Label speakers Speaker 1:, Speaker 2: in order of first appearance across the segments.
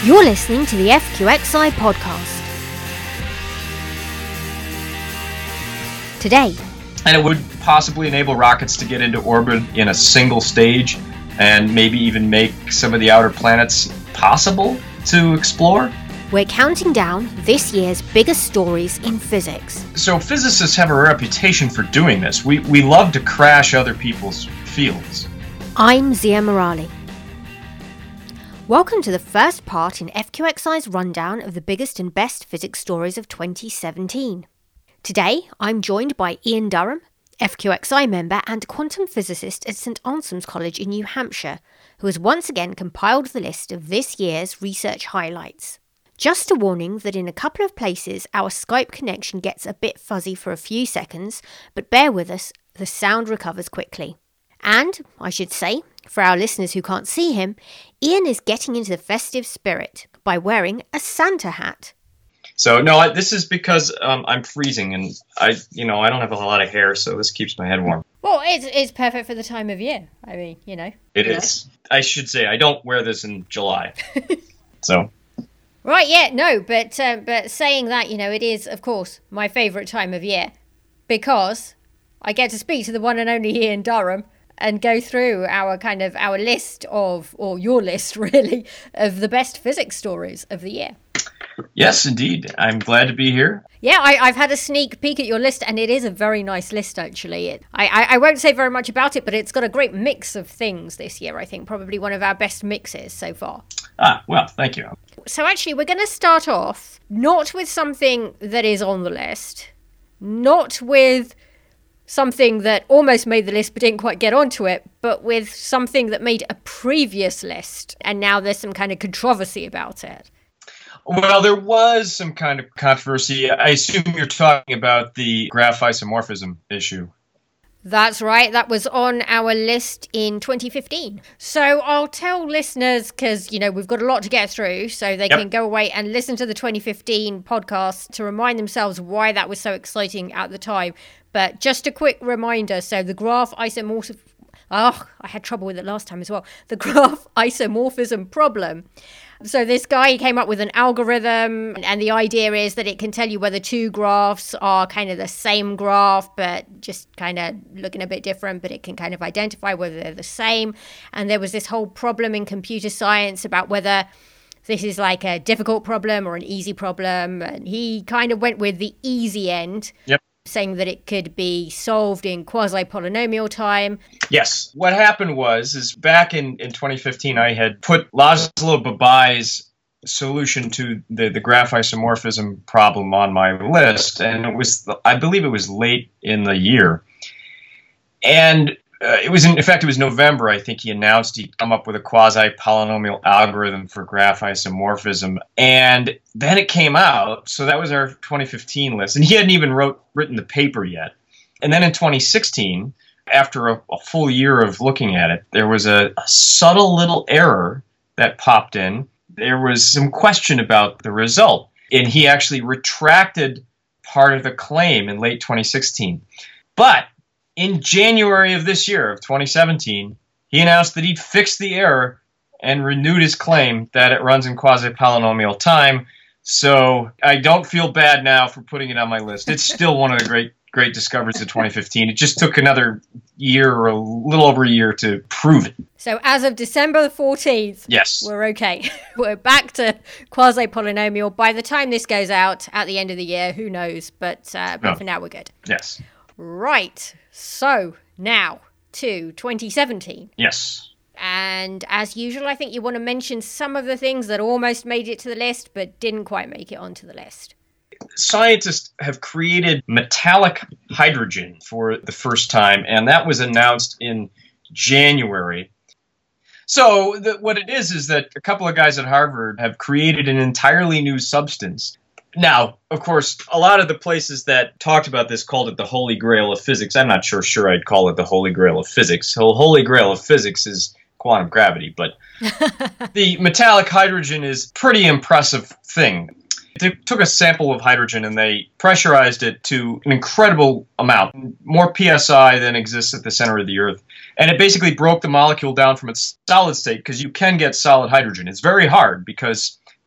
Speaker 1: You're listening to the FQXI podcast. Today.
Speaker 2: And it would possibly enable rockets to get into orbit in a single stage and maybe even make some of the outer planets possible to explore.
Speaker 1: We're counting down this year's biggest stories in physics.
Speaker 2: So physicists have a reputation for doing this. We love to crash other people's fields.
Speaker 1: I'm Zia Morali. Welcome to the first part in FQXI's rundown of the biggest and best physics stories of 2017. Today, I'm joined by Ian Durham, FQXI member and quantum physicist at St Anselm's College in New Hampshire, who has once again compiled the list of this year's research highlights. Just a warning that in a couple of places our Skype connection gets a bit fuzzy for a few seconds, but bear with us, the sound recovers quickly. And, I should say, for our listeners who can't see him, Ian is getting into the festive spirit by wearing a Santa hat.
Speaker 2: So, no, this is because I'm freezing and I don't have a lot of hair, so this keeps my head warm.
Speaker 1: Well, it's perfect for the time of year. I mean,
Speaker 2: It is. I should say, I don't wear this in July. So.
Speaker 1: Right, yeah, no, but saying that, it is, of course, my favourite time of year because I get to speak to the one and only Ian Durham and go through our list of, or your list really, of the best physics stories of the year.
Speaker 2: Yes, indeed. I'm glad to be here.
Speaker 1: Yeah, I've had a sneak peek at your list, and it is a very nice list, actually. I won't say very much about it, but it's got a great mix of things this year, I think. Probably one of our best mixes so far.
Speaker 2: Well, thank you.
Speaker 1: So actually, we're going to start off not with something that is on the list, not with something that almost made the list but didn't quite get onto it, but with something that made a previous list, and now there's some kind of controversy about it.
Speaker 2: Well, there was some kind of controversy. I assume you're talking about the graph isomorphism issue.
Speaker 1: That's right. That was on our list in 2015. So I'll tell listeners, because, we've got a lot to get through, so they can go away and listen to the 2015 podcast to remind themselves why that was so exciting at the time. But just a quick reminder, so the graph isomorphism... I had trouble with it last time as well. The graph isomorphism problem. So this guy came up with an algorithm, and the idea is that it can tell you whether two graphs are kind of the same graph, but just kind of looking a bit different, but it can kind of identify whether they're the same. And there was this whole problem in computer science about whether this is like a difficult problem or an easy problem. And he kind of went with the easy end.
Speaker 2: Yep.
Speaker 1: Saying that it could be solved in quasi-polynomial time.
Speaker 2: Yes. What happened was back in 2015, I had put Laszlo Babai's solution to the graph isomorphism problem on my list, and I believe it was late in the year. And it was November, I think he announced he'd come up with a quasi-polynomial algorithm for graph isomorphism. And then it came out, so that was our 2015 list. And he hadn't even written the paper yet. And then in 2016, after a full year of looking at it, there was a subtle little error that popped in. There was some question about the result. And he actually retracted part of the claim in late 2016. But in January of this year, of 2017, he announced that he'd fixed the error and renewed his claim that it runs in quasi-polynomial time. So I don't feel bad now for putting it on my list. It's still one of the great discoveries of 2015. It just took another year or a little over a year to prove it.
Speaker 1: So as of December the 14th,
Speaker 2: yes,
Speaker 1: we're okay. We're back to quasi-polynomial. By the time this goes out at the end of the year, who knows? But for now, we're good.
Speaker 2: Yes.
Speaker 1: Right. So now to 2017.
Speaker 2: Yes.
Speaker 1: And as usual, I think you want to mention some of the things that almost made it to the list but didn't quite make it onto the list.
Speaker 2: Scientists have created metallic hydrogen for the first time, and that was announced in January. So what it is that a couple of guys at Harvard have created an entirely new substance. Now, of course, a lot of the places that talked about this called it the Holy Grail of physics. I'm not sure I'd call it the Holy Grail of physics. So Holy Grail of physics is quantum gravity, but the metallic hydrogen is a pretty impressive thing. They took a sample of hydrogen and they pressurized it to an incredible amount, more psi than exists at the center of the Earth. And it basically broke the molecule down from its solid state, because you can get solid hydrogen. It's very hard because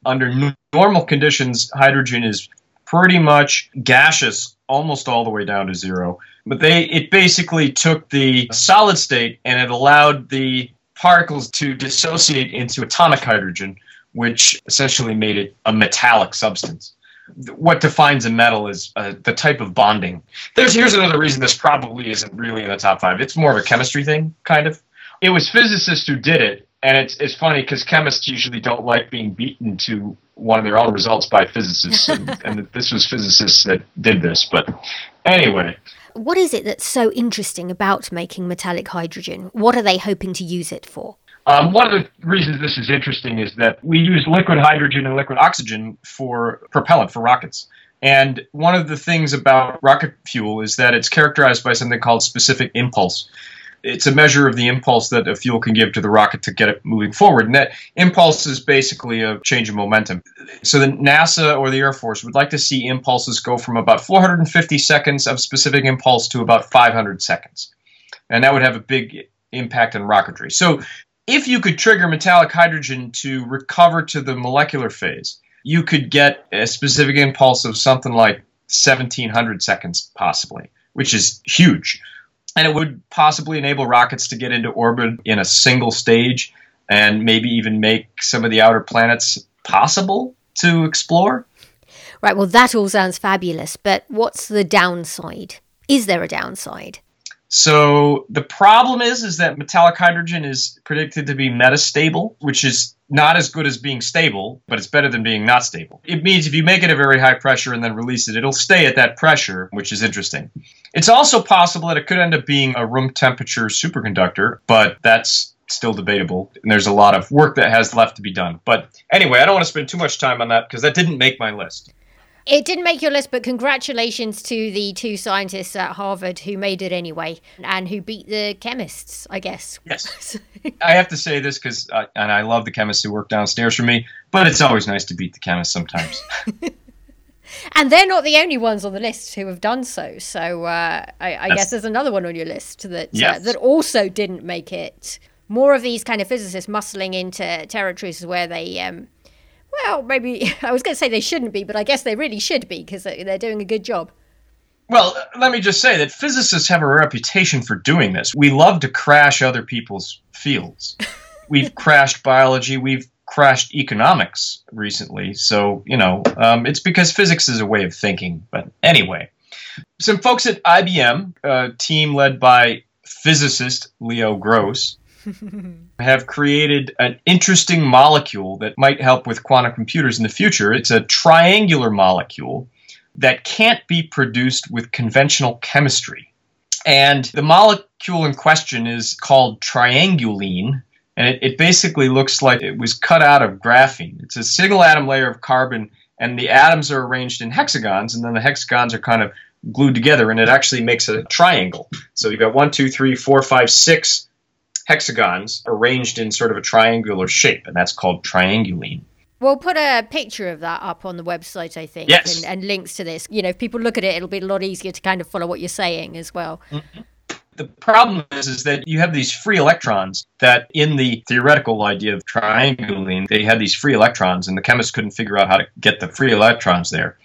Speaker 2: under normal conditions, hydrogen is pretty much gaseous almost all the way down to zero. But it basically took the solid state and it allowed the particles to dissociate into atomic hydrogen, which essentially made it a metallic substance. What defines a metal is the type of bonding. Here's another reason this probably isn't really in the top 5. It's more of a chemistry thing, kind of. It was physicists who did it, and it's funny because chemists usually don't like being beaten to one of their own results by physicists, and this was physicists that did this. But anyway.
Speaker 1: What is it that's so interesting about making metallic hydrogen? What are they hoping to use it for?
Speaker 2: One of the reasons this is interesting is that we use liquid hydrogen and liquid oxygen for propellant for rockets. And one of the things about rocket fuel is that it's characterized by something called specific impulse. It's a measure of the impulse that a fuel can give to the rocket to get it moving forward. And that impulse is basically a change in momentum. So the NASA or the Air Force would like to see impulses go from about 450 seconds of specific impulse to about 500 seconds. And that would have a big impact on rocketry. So if you could trigger metallic hydrogen to recover to the molecular phase, you could get a specific impulse of something like 1,700 seconds possibly, which is huge. And it would possibly enable rockets to get into orbit in a single stage and maybe even make some of the outer planets possible to explore.
Speaker 1: Right, well, that all sounds fabulous, but what's the downside? Is there a downside?
Speaker 2: So the problem is that metallic hydrogen is predicted to be metastable, which is not as good as being stable, but it's better than being not stable. It means if you make it a very high pressure and then release it, it'll stay at that pressure, which is interesting. It's also possible that it could end up being a room temperature superconductor, but that's still debatable. And there's a lot of work that has left to be done. But anyway, I don't want to spend too much time on that because that didn't make my list.
Speaker 1: It didn't make your list, but congratulations to the 2 scientists at Harvard who made it anyway and who beat the chemists, I guess.
Speaker 2: Yes. I have to say this because and I love the chemists who work downstairs from me, but it's always nice to beat the chemists sometimes.
Speaker 1: And they're not the only ones on the list who have done so. So I guess there's another one on your list that also didn't make it. More of these kind of physicists muscling into territories where they... well, maybe I was going to say they shouldn't be, but I guess they really should be because they're doing a good job.
Speaker 2: Well, let me just say that physicists have a reputation for doing this. We love to crash other people's fields. We've crashed biology. We've crashed economics recently. So, it's because physics is a way of thinking. But anyway, some folks at IBM, a team led by physicist Leo Gross, have created an interesting molecule that might help with quantum computers in the future. It's a triangular molecule that can't be produced with conventional chemistry. And the molecule in question is called triangulene, and it basically looks like it was cut out of graphene. It's a single atom layer of carbon, and the atoms are arranged in hexagons, and then the hexagons are kind of glued together, and it actually makes a triangle. So you've got 1, 2, 3, 4, 5, 6 hexagons arranged in sort of a triangular shape, and that's called triangulene.
Speaker 1: We'll put a picture of that up on the website, I think,
Speaker 2: yes.
Speaker 1: and links to this. If people look at it, it'll be a lot easier to kind of follow what you're saying as well.
Speaker 2: Mm-hmm. The problem is that you have these free electrons that in the theoretical idea of triangulene, they had these free electrons, and the chemists couldn't figure out how to get the free electrons there.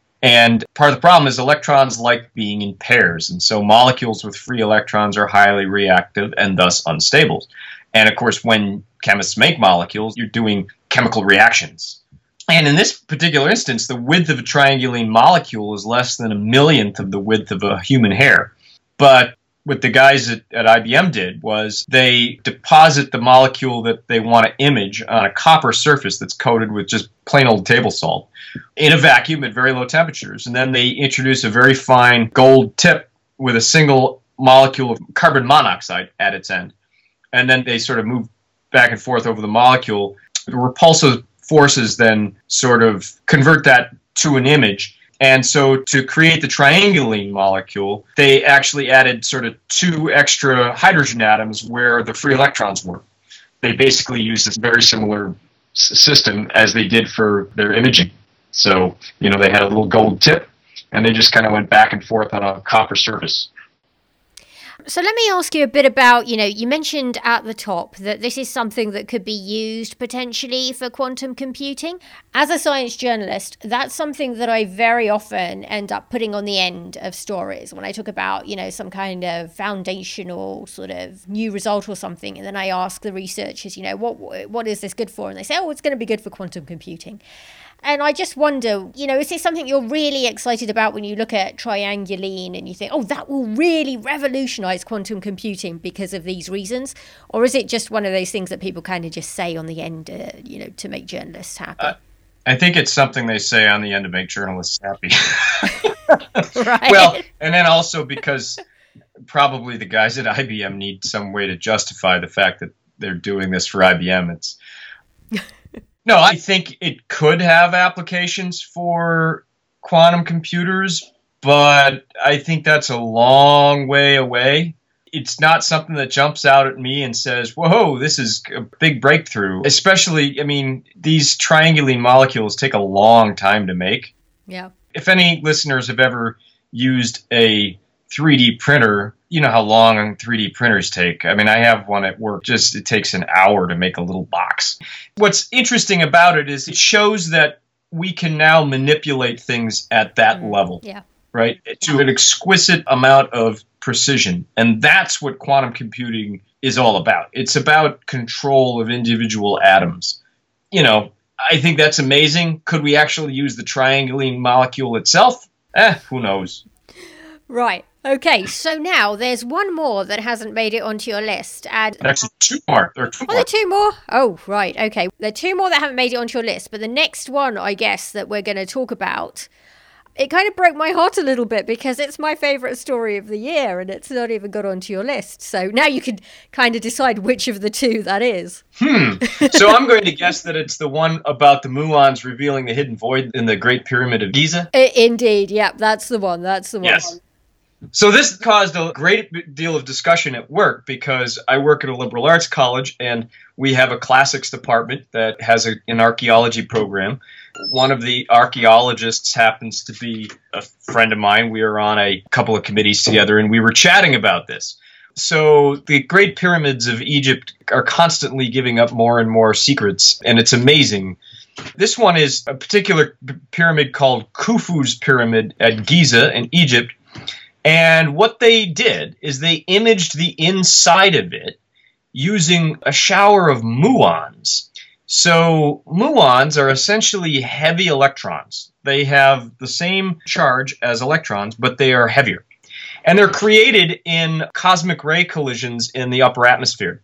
Speaker 2: And part of the problem is electrons like being in pairs, and so molecules with free electrons are highly reactive and thus unstable. And of course, when chemists make molecules, you're doing chemical reactions. And in this particular instance, the width of a triangulene molecule is less than 1/millionth of the width of a human hair. But what the guys at IBM did was they deposit the molecule that they want to image on a copper surface that's coated with just plain old table salt in a vacuum at very low temperatures. And then they introduce a very fine gold tip with a single molecule of carbon monoxide at its end. And then they sort of move back and forth over the molecule. The repulsive forces then sort of convert that to an image. And so to create the triangulene molecule, they actually added sort of 2 extra hydrogen atoms where the free electrons were. They basically used this very similar system as they did for their imaging. So, they had a little gold tip, and they just kind of went back and forth on a copper surface.
Speaker 1: So let me ask you a bit about, you mentioned at the top that this is something that could be used potentially for quantum computing. As a science journalist, that's something that I very often end up putting on the end of stories when I talk about, some kind of foundational sort of new result or something. And then I ask the researchers, what is this good for? And they say, it's going to be good for quantum computing. And I just wonder, is this something you're really excited about when you look at trianguline and you think, that will really revolutionize quantum computing because of these reasons? Or is it just one of those things that people kind of just say on the end, to make journalists happy?
Speaker 2: I think it's something they say on the end to make journalists happy.
Speaker 1: Right.
Speaker 2: Well, and then also because probably the guys at IBM need some way to justify the fact that they're doing this for IBM. No, I think it could have applications for quantum computers, but I think that's a long way away. It's not something that jumps out at me and says, whoa, this is a big breakthrough. Especially, these trianguline molecules take a long time to make.
Speaker 1: Yeah.
Speaker 2: If any listeners have ever used a 3D printer, you know how long 3D printers take. I have one at work. It takes an hour to make a little box. What's interesting about it is it shows that we can now manipulate things at that level, right? To an exquisite amount of precision. And that's what quantum computing is all about. It's about control of individual atoms. I think that's amazing. Could we actually use the trianguline molecule itself? Who knows?
Speaker 1: Right. Okay, so now there's one more that hasn't made it onto your list. And
Speaker 2: actually, two more. There are two more.
Speaker 1: There are two more? Oh, right. Okay. There are two more that haven't made it onto your list. But the next one, I guess, that we're going to talk about, it kind of broke my heart a little bit because it's my favourite story of the year and it's not even got onto your list. So now you can kind of decide which of the two that is.
Speaker 2: So I'm going to guess that it's the one about the muons revealing the hidden void in the Great Pyramid of Giza.
Speaker 1: Indeed. Yeah, that's the one. That's the one.
Speaker 2: Yes. So this caused a great deal of discussion at work because I work at a liberal arts college and we have a classics department that has an archaeology program. One of the archaeologists happens to be a friend of mine. We are on a couple of committees together and we were chatting about this. So the Great Pyramids of Egypt are constantly giving up more and more secrets, and it's amazing. This one is a particular pyramid called Khufu's Pyramid at Giza in Egypt. And what they did is they imaged the inside of it using a shower of muons. So muons are essentially heavy electrons. They have the same charge as electrons, but they are heavier. And they're created in cosmic ray collisions in the upper atmosphere.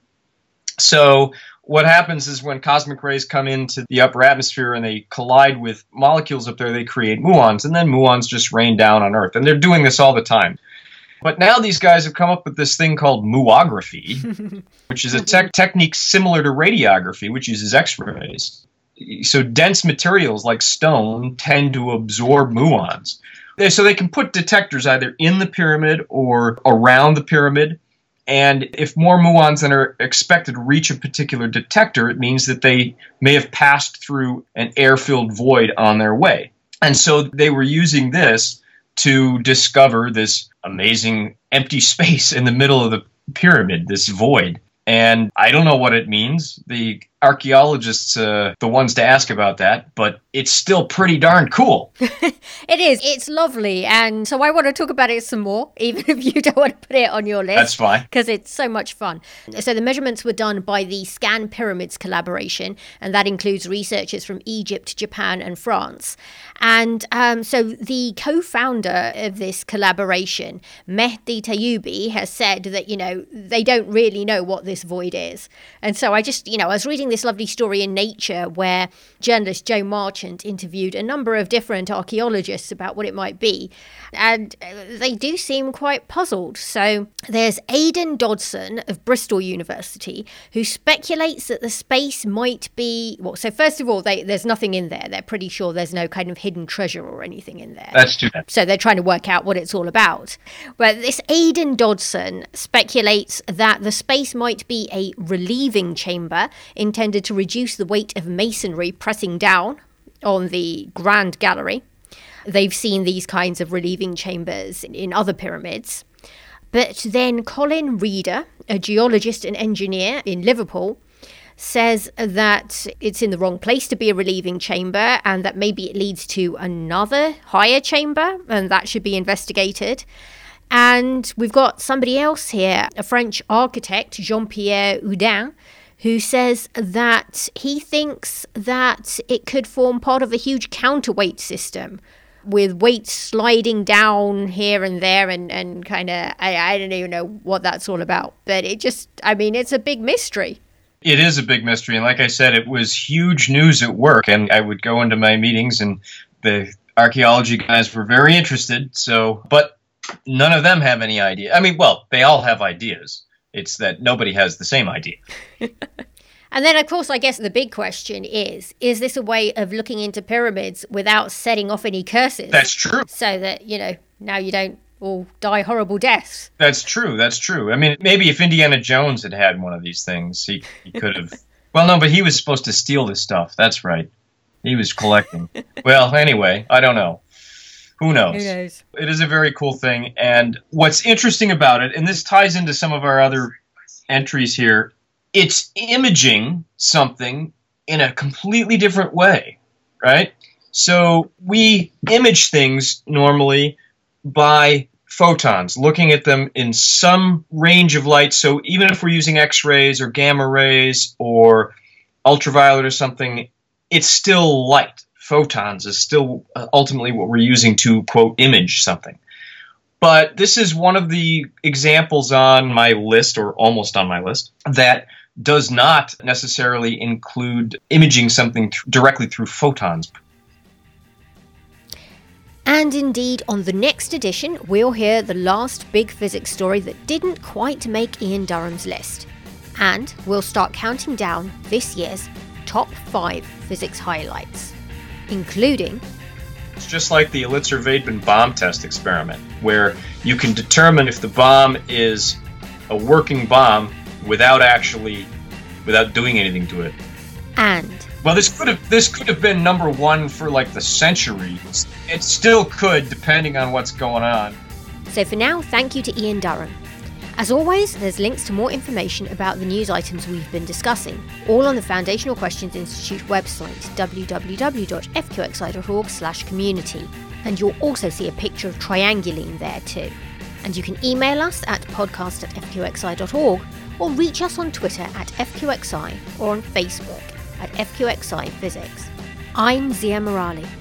Speaker 2: So what happens is when cosmic rays come into the upper atmosphere and they collide with molecules up there, they create muons, and then muons just rain down on Earth. And they're doing this all the time. But now these guys have come up with this thing called muography, which is a technique similar to radiography, which uses X-rays. So dense materials like stone tend to absorb muons. So they can put detectors either in the pyramid or around the pyramid. And if more muons than are expected reach a particular detector, it means that they may have passed through an air-filled void on their way. And so they were using this to discover this amazing empty space in the middle of the pyramid, this void. And I don't know what it means. The archaeologists, the ones to ask about that, but it's still pretty darn cool.
Speaker 1: It is. It's lovely. And so I want to talk about it some more, even if you don't want to put it on your list.
Speaker 2: That's fine.
Speaker 1: Because it's so much fun. So the measurements were done by the Scan Pyramids collaboration, and that includes researchers from Egypt, Japan, and France. And so the co-founder of this collaboration, Mehdi Tayyoubi, has said that, they don't really know what this void is. And so I just, I was reading this lovely story in Nature where journalist Joe Marchant interviewed a number of different archaeologists about what it might be. And they do seem quite puzzled. So there's Aidan Dodson of Bristol University who speculates that the space might be, so first of all, there's nothing in there. They're pretty sure there's no kind of hidden treasure or anything in there.
Speaker 2: That's true.
Speaker 1: So they're trying to work out what it's all about. But this Aidan Dodson speculates that the space might be a relieving chamber intended to reduce the weight of masonry pressing down on the Grand Gallery. They've seen these kinds of relieving chambers in other pyramids. But then Colin Reeder, a geologist and engineer in Liverpool, says that it's in the wrong place to be a relieving chamber and that maybe it leads to another higher chamber and that should be investigated. And we've got somebody else here, a French architect, Jean-Pierre Houdin, who says that he thinks that it could form part of a huge counterweight system with weights sliding down here and there and kind of, I don't even know what that's all about. But it's a big mystery.
Speaker 2: It is a big mystery. And like I said, it was huge news at work. And I would go into my meetings and the archaeology guys were very interested. But none of them have any idea. I mean, well, they all have ideas. It's that nobody has the same idea.
Speaker 1: And then, of course, I guess the big question is this a way of looking into pyramids without setting off any curses?
Speaker 2: That's true.
Speaker 1: So that, now you don't all die horrible deaths.
Speaker 2: That's true. I mean, maybe if Indiana Jones had one of these things, he could have... Well, no, but he was supposed to steal this stuff. That's right. He was collecting. Well, anyway, I don't know. Who knows?
Speaker 1: Who knows?
Speaker 2: It is a very cool thing. And what's interesting about it, and this ties into some of our other entries here, it's imaging something in a completely different way, right? So we image things normally by photons, looking at them in some range of light. So even if we're using X-rays or gamma rays or ultraviolet or something, it's still light. Photons is still ultimately what we're using to, quote, image something. But this is one of the examples on my list, or almost on my list, that does not necessarily include imaging something directly through photons.
Speaker 1: And indeed, on the next edition, we'll hear the last big physics story that didn't quite make Ian Durham's list. And we'll start counting down this year's top 5 physics highlights, including...
Speaker 2: It's just like the Elitzur-Vaidman bomb test experiment, where you can determine if the bomb is a working bomb without doing anything to it.
Speaker 1: And...
Speaker 2: Well, this could have been number 1 for like the century. It still could, depending on what's going on.
Speaker 1: So for now, thank you to Ian Durham. As always, there's links to more information about the news items we've been discussing, all on the Foundational Questions Institute website, www.fqxi.org/community. And you'll also see a picture of triangulene there too. And you can email us at podcast@fqxi.org or reach us on Twitter @FQXI or on Facebook @FQXI Physics. I'm Zia Morali.